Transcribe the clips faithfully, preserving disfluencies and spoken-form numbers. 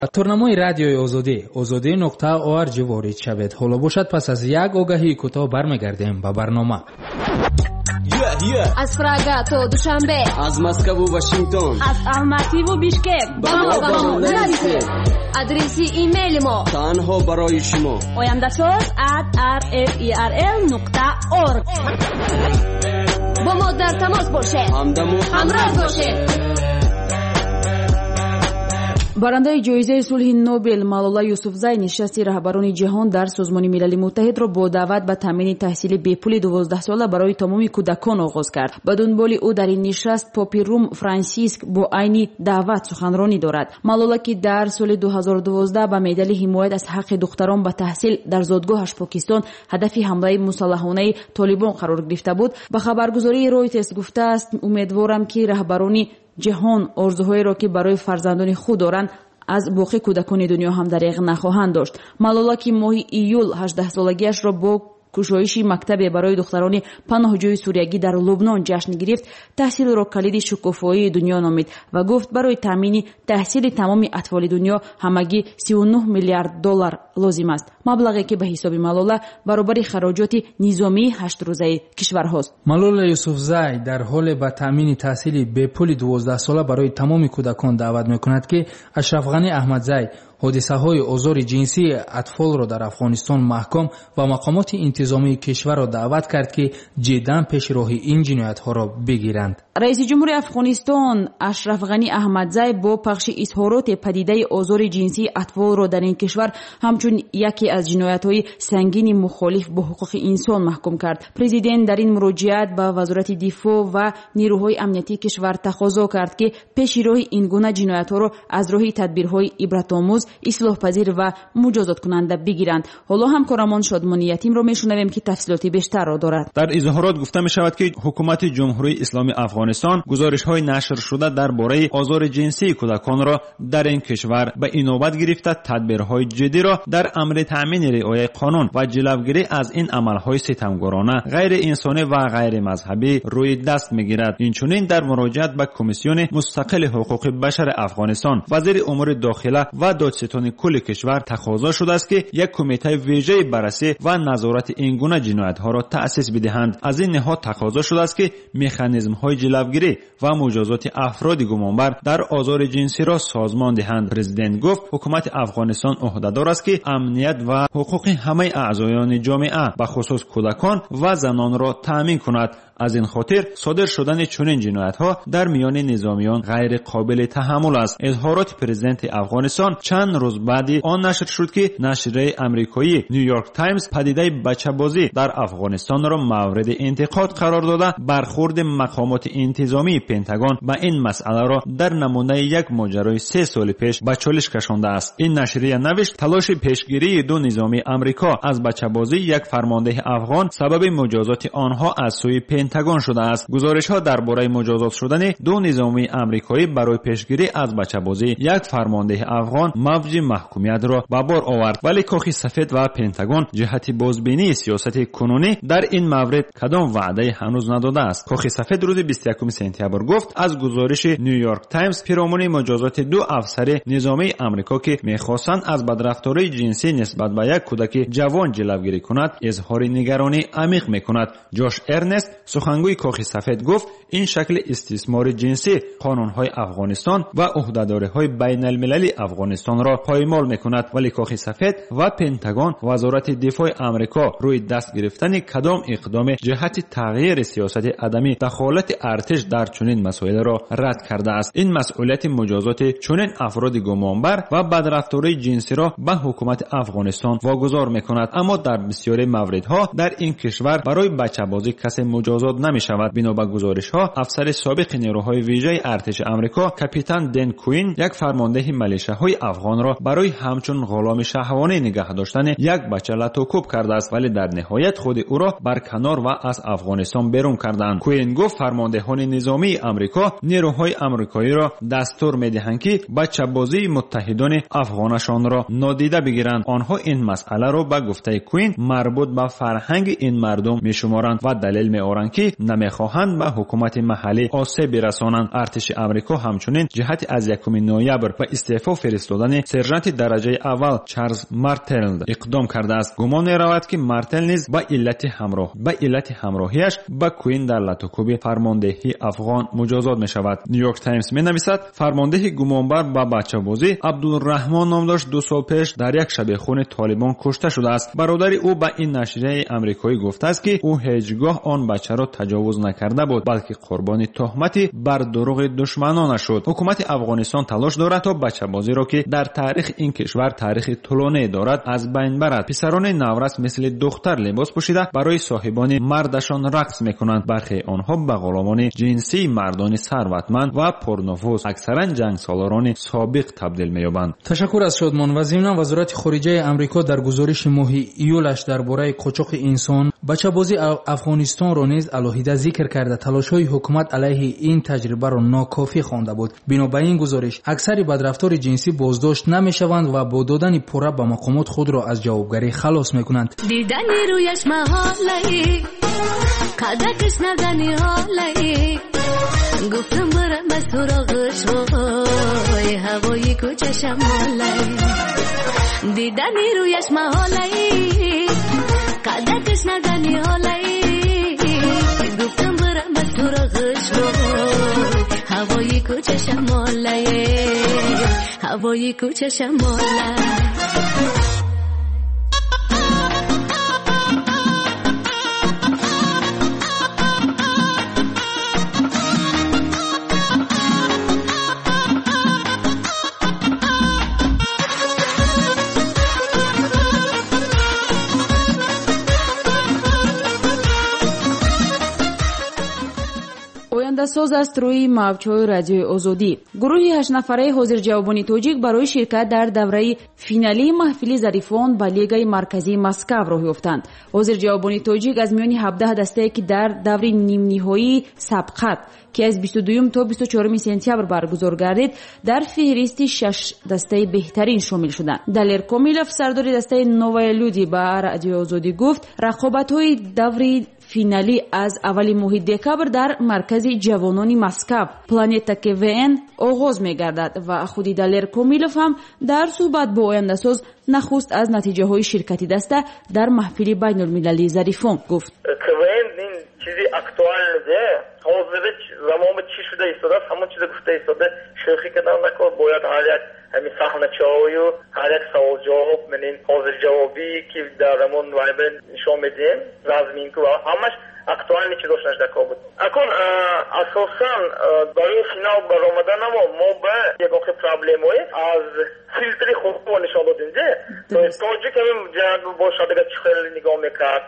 تورنمای رادیوی آزادی آزادی نقطه org وارد شوید. حالا باشد پس از یک آگهی کوتاه برمیگردیم به برنامه. yeah, yeah. از پراگ تا دوشنبه، از مسکو و واشنگتن، از الماتی و بیشکک با ما با ما نرسید. ادرسی ایمیل ما تنها برای شما oyandasöz at r f e r l نقطه org. با ما در تماس باشید، همدم و همراه باشید. барандаи ҷоизаи сулҳи Нобел Малола Юсуфзай нишасти раҳбарони ҷаҳон дар Созмони Милали Муттаҳидро бо даъват ба таъмини таҳсили бепули дувоздаҳ сола барои тамоми кӯдакон оғоз кард. ба дунболи ӯ дар ин нишаст попи Рум Франсиск бо айни даъват суханронӣ дорад. Малола ки дар соли ду ҳазору дувоздаҳ ба медали ҳимоят аз ҳаққи духтарон ба таҳсил дар зодгоҳаш Покистон ҳадафи ҳамлаи мусаллаҳонаи Толибон қарор гирифта буд, ба хабаргузории Reuters гуфтааст: умедворам ки раҳбарони ҷаҳон орзуҳоеро ки барои фарзандони худ доранд аз боқи кӯдакони дунё ҳам дариғ нахоҳанд дошт. Малола ки моҳи июл ҳаждаҳсолагиашро бо кушоиши мактабе барои духтарони паноҳҷӯи суриягӣ дар Лубнон ҷашн гирифт, таҳсилро калиди шукуфоии дунё номид ва гуфт барои таъмини таҳсили тамоми атфоли дунё ҳамагӣ си و نه миллиард доллар лозим аст. маблағе ки ба ҳисоби Малола баробари хароҷоти низомии ҳаштрӯзаи кишварҳост. Малола Юсуфзай дар ҳоле ба таъмини таҳсили бепули дувоздаҳ сола барои тамоми кӯдакон даъват мекунад ки Ашраф Ғани Аҳмадзай ҳодисаҳои озори ҷинсии атфолро дар Афғонистон маҳкам ва мақомоти интизомии кишварро даъват кард ки ҷиддан пеши роҳи ин ҷиноятҳоро бигиранд. раиси ҷумҳури Афғонистон Ашраф Ғани Аҳмадзай бо пахши изҳороти падидаи озори ҷинсии атфолро дар ин кишвар ҳамчун яке аз ҷиноятҳои сангини мухолиф бо ҳуқуқи инсон маҳкум кард. Президент дар ин муроҷиат ба вазорати дифоъ ва нирӯҳои амнияти кишвар тақозо кард ки пеши роҳи ин гуна ҷиноятҳоро аз роҳи тадбирҳои ибратомӯз, ислоҳпазир ва муҷозоткунанда бигиранд. ҳоло ҳамкорамон Шодмони Ятимро мешунавем ки тафсилоти бештарро дорад. дар изҳорот гуфта мешавад ки ҳукумати ҷумҳурии исломии Афғонистон гузоришҳои нашр шуда дар бораи озори ҷинсии кӯдаконро дар ин кишвар ба инобат гирифта тадбирҳои ҷиддиро дар амри таъмини риояи қонун ва ҷилавгирӣ аз ин амалҳои ситамгорона, ғайриинсонӣ ва ғайримазҳабӣ рӯи даст мегирад. инчунин дар муроҷиат ба комиссиони мустақили ҳуқуқи башари Афғонистон вазири умури дохила ва додситони кулли кишвар тақозо шудааст ки як кумитаи вижаи баррасӣ ва назорати ин гуна ҷиноятҳоро таъсис бидиҳанд. аз ин ниҳод тақозо шудааст ки механизмҳои ҷилавгирӣ ва муҷозоти афроди гумонбар дар озори ҷинсиро созмон диҳанд. президент гуфт ҳукумати Афғонистон ӯҳдадор аст ки амният ва ҳуқуқи ҳамаи аъзоёни ҷомеа ба хусус кӯдакон ва занонро таъмин кунад. аз ин хотир содир шудани чунин ҷиноятҳо дар миёни низомиён ғайриқобили таҳаммул аст. изҳороти президенти Афғонистон чанд рӯз баъди он нашр шуд ки нашрияи амрикои New York Times падидаи бачабозӣ дар Афғонистонро мавриди интиқод қарор дода, бархурди мақомоти интизомии Пентагон ба ин масъаларо дар намунаи як моҷарои се соли пеш ба чолиш кашондааст. ин нашрия навишт талоши пешгирии ду низоми Амрико аз бачабозӣ як фармондеҳи афғон сабаби муҷозоти онҳо аз сӯи Пентагон шудааст. гузоришҳо дар бораи муҷозот шудани ду низоми амрикоӣ барои пешгирӣ аз бачабозӣ як фармондеҳи афғон мавҷи маҳкумиятро ба бор овард, вале Кохи сафед ва Пентагон ҷиҳати бозбинии сиёсати кунунӣ дар ин маврид кадом ваъдае ҳанӯз надодааст. Кохи сафед рӯзи бисту якуми сентябр гуфт аз гузориши New York Times пиромони муҷозоти ду афсари низомии Амрико ки мехостанд аз бадрафтории ҷинсӣ нисбат ба як кӯдаки ҷавон ҷилавгирӣ кунад, изҳори нигаронӣ амиқ мекунад. ҷош Эрнест, сухангӯи Кохи сафед, гуфт ин шакли истисмори ҷинсӣ қонунҳои Афғонистон ва ӯҳдадориҳои байналмилалии Афғонистонро поймол мекунад, вале Кохи сафед ва Пентагон вазорати дифоъи Амрико рӯи даст гирифтани кадом иқдоми ҷиҳати тағйири сиёсати адами дахолати артиш дар чунин масоилро рад кардааст. ин масъулияти муҷозоти чунин афроди гумонбар ва бадрафтории ҷинсиро ба ҳукумати Афғонистон вогузор мекунад, аммо дар бисёри мавридҳо дар ин кишвар барои бачабозӣ касе муҷозот намешавад. бино ба гузоришҳо, афсари собиқи нерӯҳои вижаи артиши Амрико капитан Дэн Куин як фармондеҳи малишаҳои афғонро барои ҳамчун ғуломи шаҳвонӣ нигаҳ доштани як бача латӯкӯб кардааст, вале дар ниҳоят худи ӯро барканор ва аз Афғонистон берун карданд. Куин гуфт фармондеҳони низомии Амрико нерӯҳои амрикоиро дастур медиҳанд ки бачабозии муттаҳидони афғонашонро нодида бигиранд. онҳо ин масъаларо ба гуфтаи Куин марбут ба фарҳанги ин мардум мешуморанд ва далел меоранд ки намехоҳанд ба ҳукумати маҳаллӣ осеб бирасонанд. артиши Амрико ҳамчунин ҷиҳати аз якуми ноябр ба истеъфо фиристодани сержанти дараҷаи аввал Чарлз Мартел иқдом кардааст. гумон меравад ки Мартел низ ба иллати ҳамроҳ ба иллати ҳамроҳиаш ба куин дар латукуби фармондеҳии афғон муҷозот мешавад. Нью-Йорк Таймс менависад, фармондеҳи гумонбар ба бачабозӣ Абдулраҳмон ном дошт ду сол пеш дар як шабехуни Толибон кушта шудааст. бародари ӯ ба ин нашрияи амрикоӣ гуфтааст ки ӯ ҳеҷ гоҳ он бачаро таҷовуз накарда буд, балки қурбони тӯҳмати бар дуруғи душманонаш шуд. ҳукумати Афғонистон талош дорад то бачабозиро ки дар таърихи ин кишвар таърихи тӯлоние дорад аз байн барад. писарони наврас мисли духтар либос пӯшида барои соҳибони мардашон рақс мекунанд. бархи онҳо ба ғуломони ҷинсии мардони сарватманд ва пурнуфуз, аксаран ҷангсолорони собиқ табдил меёбанд. ташаккур аз шодмон. ва зимнан вазорати хориҷаи амрико дар гузориши моҳи июлаш дар бораи қочоқи инсон бачабози афғонистонро низ алоҳида зикр карда талошҳои ҳукумат алайҳи ин таҷрибаро нокофӣ хонда буд. бино ба ин гузориш аксари бадрафтори ҷинсӣ боздошт намешаванд ва бо додани пурра ба мақомот худро аз ҷавобгарӣ халос мекунанд. дидани рӯяш маҳолаи қадакаш надани ҳолаи гуфтам барам аз суроғиш вой ҳавои кӯчашам ҳолаи дидани рӯяш маҳолаи қадакаш надани ҳолаи гуфтам барам аз суроғиш вой ҳавои кӯчашам ҳолаи ҳавои кӯчашам ҳолаи соз аст рӯи мавҷҳои радиои озодӣ. гурӯҳи ҳаштнафараи ҳозирҷавобони тоҷик барои ширкат дар давраи финалии маҳфили зарифон ба лигаи марказии Москав роҳ ёфтанд. ҳозирҷавобони тоҷик аз миёни ҳабдаҳ дастае ки дар даври нимниҳоии сабқат ки аз бисту дуюм то бисту чорум сентябр баргузор гардид дар фиҳристи шаш дастаи беҳтарин шомил шуданд. Далер Комилов, сардори дастаи Новая люди, ба радиои озодӣ гуфт рақобатҳои даври финалӣ аз аввали моҳи декабр дар маркази ҷавонони Москав Планета КВН оғоз мегардад ва худи Далер Комилов ҳам дар суҳбат бо ояндасоз нахуст аз натиҷаҳои ширкати даста дар маҳфили байнулмилалии зарифон гуфт. КВН ин чизи актуалиде ҳозир замони чӣ шуда истодаст, ҳамон чизе гуфта истода, шӯхӣ кардан накор, бояд ҳар як ҳамин саҳначаҳою ҳар як саволҷавоб менин ҳозирҷавобӣ ки дар ҳамон вайбе нишон медиҳем разминку ва ҳамаш актуальни чизо шунашдако буд. акун асосан барои финал баромадан намо мо ба ягонхи проблемое аз филтри худро нишон додем де тоҷик ҳамин ҷанг бошадага чӣ хеле нигоҳ мекард.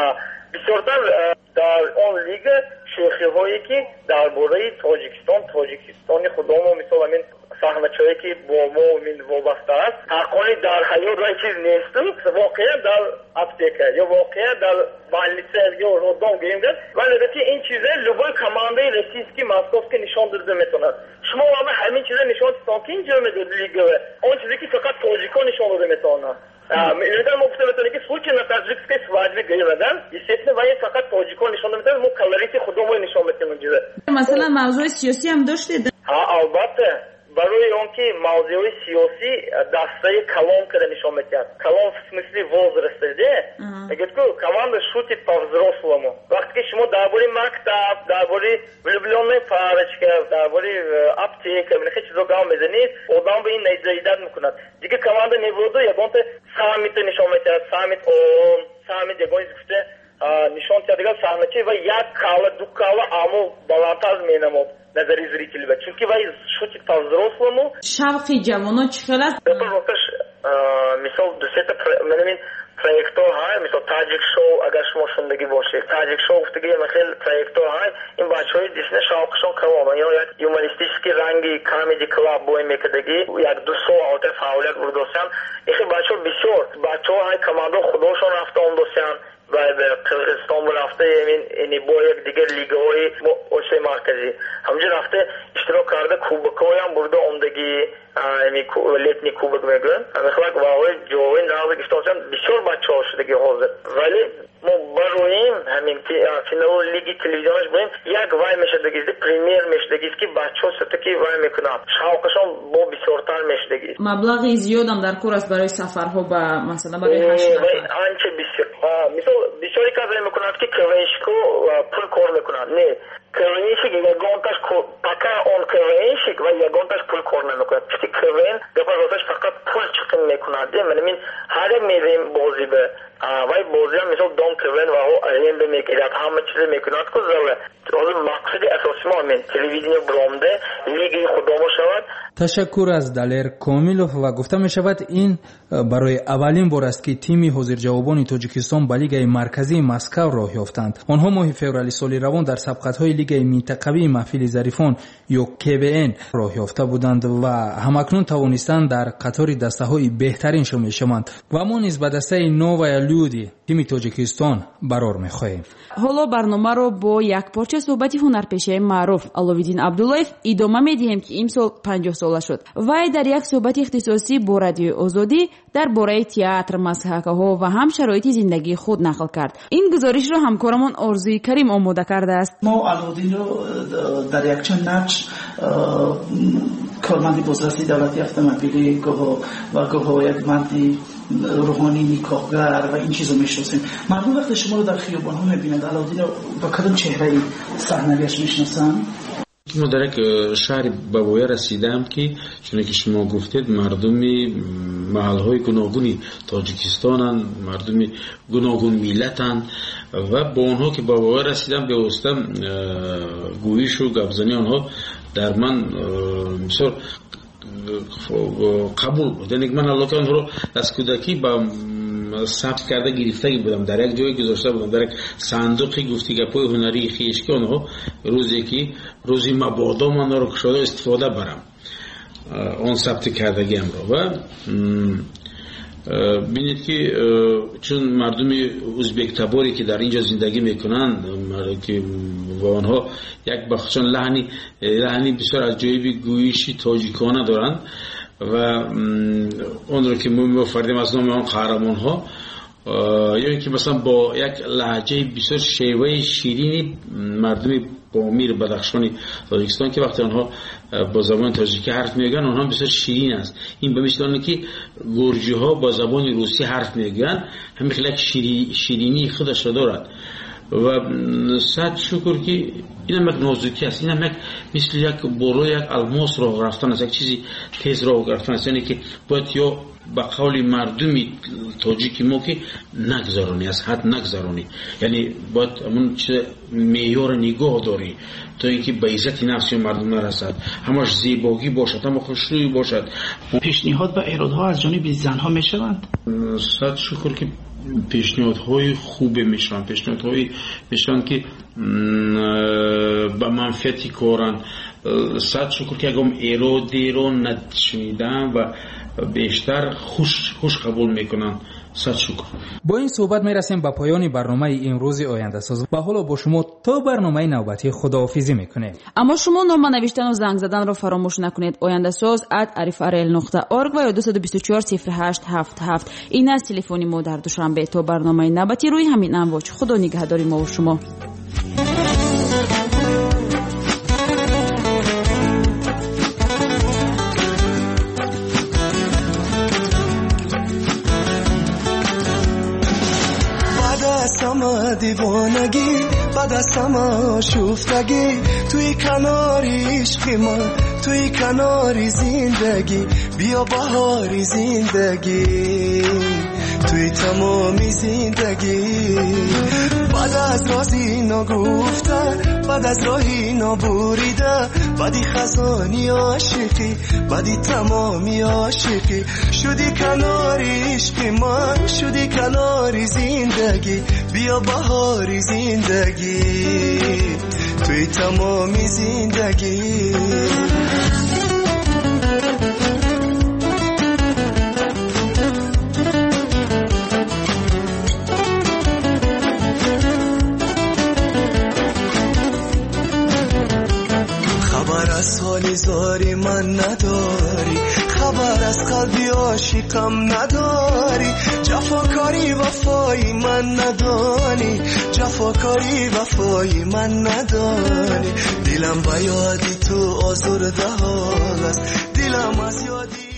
бисёртар дар он лига шӯхиҳое ки дар бораи тоҷикистон тоҷикистони худомо мисол ҳамин саҳначое ки бо мо мин вобаста аст ҳаққони дар ҳаёт ва чиз несту воқеан дар аптека ё воқеан дар больница ё роддом гирем вале ки ин чизе любой командаи российский московский нишон дода метавонад. шумо ҳама ҳамин чизе нишон дидон ки инҷо медод лига он чизе ки фақат тоҷикон нишон дода метавонад. Иногда мы посмотрели, что случай на таджикской свадьбе гиревадан, естественно, ваи фақат тоҷикон нишон метавонад, мо колорити худомо нишон метавонад. Масалан, мавзӯи сиёсӣ ҳам доштед? ҳа, албатта. барои он ки мавзӯи сиёсӣ дастаи калом када нишон метиҳад. Калом в смысле возраста, де? Мегӯяд ки команда шутит по-взрослому. Вақте ки шумо дар бораи мактаб, дар бораи влюблённая парочка, дар бораи аптека, хеле чизо гап мезанед, одам ба ин наидад мекунад. Дига команда мебуду ягонта саммит нишон метиҳад, саммит он, саммит ягон гуфта нишон тиҳад саҳначи ва як кала, ду кала аммо баландтар менамод назари зрители ба чунки вай шутит по-взрослому. шавқи ҷавонон чӣ хел аст? мисол дусета менамин проектҳо ҳай, мисол таҷик шоу, агар шумо шундагӣ бошед, таҷик шоу гуфтагӣ хеле проектҳо ҳай, ин бачаҳои дисна шавқшон калом ё як юмористический ранги comedy club бой мекардагӣ як ду сол алта фаъолият бурдосян. ихи бачаҳо бисёр бачаҳо ҳай командо худошон рафта он досян ва Қирғизистон рафта ин бо як дигар лигаҳои осиёи марказӣ ҳамҷо рафта иштирок карда кубакҳоям бурда омдагӣ летний кубок мегӯянд амихлак ваҳои ҷоҳои навзи гиштосян бисёр бачаҳо шудагӣ ҳозир. Вале мо бароим ҳамин همین فینال لیگ تلویزیونش بریم یک وای میشه دیگه پریمیر میشه دیگه که بچه‌ها ستکی وای میکنن شوقشون با بسیارتر میشه دیگه مبلغی زیاد هم در کور است برای سفرها با مثلا برای هشت نفر آنچه بسیار مثلا بسیاری کار میکنند که کرنشکو پول کار میکنند نه کرنشک یگانتاش پاکا اون کرنشک و یگانتاش پول کار نمیکنند چی کرن گپازش فقط پول چکن میکنند من من هر میریم بازی به وای بازی هم مثلا دون کرن و هو آینده میکرد همه چیز میکنند که زله از مقصد اساسی ما من تلویزیون برامده لیگی خودمو شود. تشکر از دلیر کاملوف و گفته می شود این برای اولین بار است که تیم حاضر جوابان تاجیکستان به لیگ مرکزی مسکو راه یافتند. آنها ماه فوریه سال روان در سبقت‌های لیگ منطقوی محفل ظریفان یا کی وی ان راه یافته بودند و همکنون توانستند در قطار دسته‌های بهترین شامل شوند و ما نیز به دسته نووا لودی تیم تاجیکستان برار می‌خواهیم. حالا برنامه با یک پارچه صحبتی هنرپیشه معروف علویدین عبداللهیف ادامه می‌دهیم که امسال پنجاه ساله شد. وی در یک صحبت اختصاصی با رادیو آزادی درباره تئاتر، مسحک‌ها و هم شرایط زندگی خود نقل کرد. این گزارش را همکارمان آرزوی کریم آماده کرده است. ما علویدین رو در یک چند نقش کارمند بازرسی دولتی اتومبیلی گوه و گوه یک مردی روحانی نیکاگر و این چیزا میشناسیم. مردم وقتی شما رو در خیابان ها میبینند علویدین رو با کدام چهره صحنویش میشناسن؟ ما در یک شهر بابویا رسیدم که چون که شما گفتید مردمی محلهای گوناگونی تاجیکستانن، مردمی گوناگون میلتن و با آنها که بابویا رسیدم به واسطه گویش و گپزنی آنها در من مثلا قبول بود. یعنی من الله تعالی رو از کودکی با ثبت کرده گرفته بودم، در یک جایی گذاشته بودم، در یک صندوقی گفتی گپای هنری خیش که آنها روزی که روزی مبادا من رو شده استفاده برم آن ثبت کردگیم رو و بینید که چون مردم ازبک تباری که در اینجا زندگی میکنن که و آنها یک بخشان لحنی لحنی بسیار عجیبی گویشی تاجیکانه دارند و اون رو که ما فردیم از نام آن قهرمان ها یا اینکه مثلا با یک لهجه بسیار شیوه شیرینی مردم بامیر بدخشانی تاجیکستان که وقتی آنها با زبان تاجیکی حرف میگن آنها بسیار شیرین است. این به مثل آنه که گرجی ها با زبان روسی حرف میگن همین خیلی شیری شیرینی خودش را دارد و صد شکر که این هم یک نازکی است، این هم یک مثل یک برو یک الماس راه رفتن است، یک چیزی تیز راه رفتن است، یعنی که باید یا با قول مردمی تاجیکی ما که نگذرانی از حد نگذرانی، یعنی باید همون چیز معیار نگاه داری تا اینکه به عزت نفس مردم نرسد، همش زیبایی باشد، هم خوشرویی باشد. پیشنهاد و ایرادها از جانب زنها میشوند؟ صد شکر که پیشنهادهای خوبه میشن، پیشنهادهای میشن که به منفعتی کارن. صد شکر که اگم ایرادی رو نشنیدن و بیشتر خوش خوش قبول میکنن. صد شکر. با این صحبت میرسیم به پایان برنامه امروز آینده ساز و حالا با شما تا برنامه نوبتی خداحافظی میکنیم. اما شما نام نوشتن و زنگ زدن رو فراموش نکنید. آینده ساز ات عرف ارل نقطه اورگ و یا دو دو چهار صفر هشت هفت هفت این است تلفنی ما در دوشنبه تا برنامه نوبتی روی همین امواج. خدا نگهداری ما و شما. دیوانگی بعد از همه شفتگی توی کناری عشق من توی کناری زندگی بیا بهاری زندگی توی تمامی زندگی بعد از رازی نگفتن بعد از راهی نبریده بعدی خزانی عاشقی بعدی تمامی عاشقی شدی کناری عشق من شدی کناری زندگی بیا بهاری زندگی توی تمامی زندگی خبر از حالی زاری من نداری خبر از قلبی عاشق عشقم نداری جفاکاری وفایی من ندانی جفاکاری وفایی من ندانی دلم با یادی تو آزرده حال است دلم از یادی